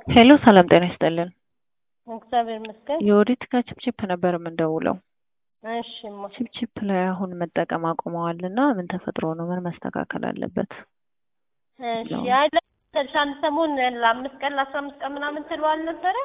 ሄሎ ሰላም ጤና ይስጥልን። እግዚአብሔር ይመስገን። የወዲት ከችፕችፕ ነበር የምንደውለው። እሺማ ችፕችፕ ላይ አሁን መጠቀም አቁመዋልና ምን ተፈጥሮ ነው? ምን መስተካከል አለበት? እሺ ያለ አንድ ሰሞን ለ5 ቀን ለ15 ቀን ምናምን ትሏል ነበር።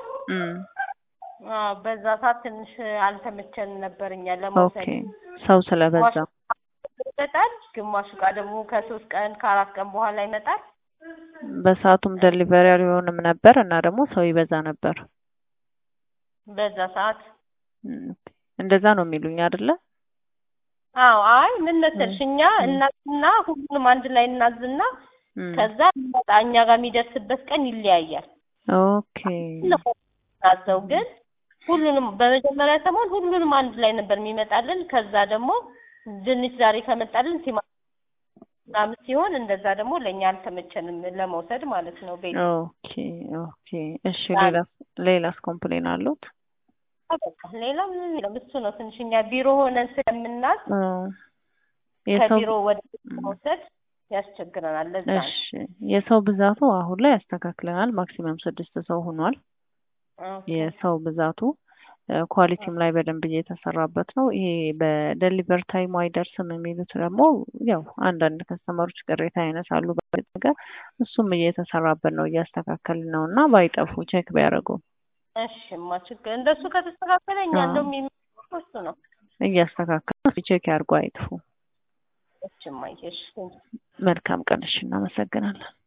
በዛ ሰዓት ትንሽ አልተመቸን ነበር እኛ ለመውሰድ። ኦኬ ሰው ስለበዛ ይመጣል፣ ግማሹ ጋር ደግሞ ከ3 ቀን ከ4 ቀን በኋላ ይመጣል። በሰዓቱም ዴሊቨሪ አልሆነም ነበር እና ደግሞ ሰው ይበዛ ነበር በዛ ሰዓት። እንደዛ ነው የሚሉኝ አይደለ? አዎ አይ ምን መሰልሽ እኛ እናትና ሁሉንም አንድ ላይ እናዝና ከዛ እኛ ጋር የሚደርስበት ቀን ይለያያል። ኦኬ ታዘው ግን ሁሉንም በመጀመሪያ ሰሞን ሁሉንም አንድ ላይ ነበር የሚመጣልን። ከዛ ደግሞ ድንች ዛሬ ከመጣልን ሲማም ሲሆን እንደዛ ደግሞ ለኛ አልተመቸንም ለመውሰድ ማለት ነው ቤት። ኦኬ እሺ ሌላስ ኮምፕሌን አሉት? ሌላ ምን ነው እሱ ነው ትንሽኛ ቢሮ ሆነን ስለምናዝ ከቢሮ ወደ መውሰድ ያስቸግረናል። ለዛ እሺ የሰው ብዛቱ አሁን ላይ ያስተካክለናል። ማክሲመም 6 ሰው ሆኗል። የሰው ብዛቱ ኳሊቲም ላይ በደንብ እየተሰራበት ነው። ይሄ በዴሊቨር ታይም አይደርስም የሚሉት ደግሞ ያው አንዳንድ ከስተመሮች ቅሬታ ያነሳሉ በነገር እሱም እየተሰራበት ነው፣ እያስተካከልን ነውና ባይጠፉ ቼክ ቢያደርጉ። እሺማ ችግር እንደሱ ከተስተካከለ እኛ እንደውም የሚመጣው እሱ ነው። እያስተካከልን ቼክ ያርጉ አይጥፉ። እሺማ እሺ መልካም ቀን። እሺ እናመሰግናለን።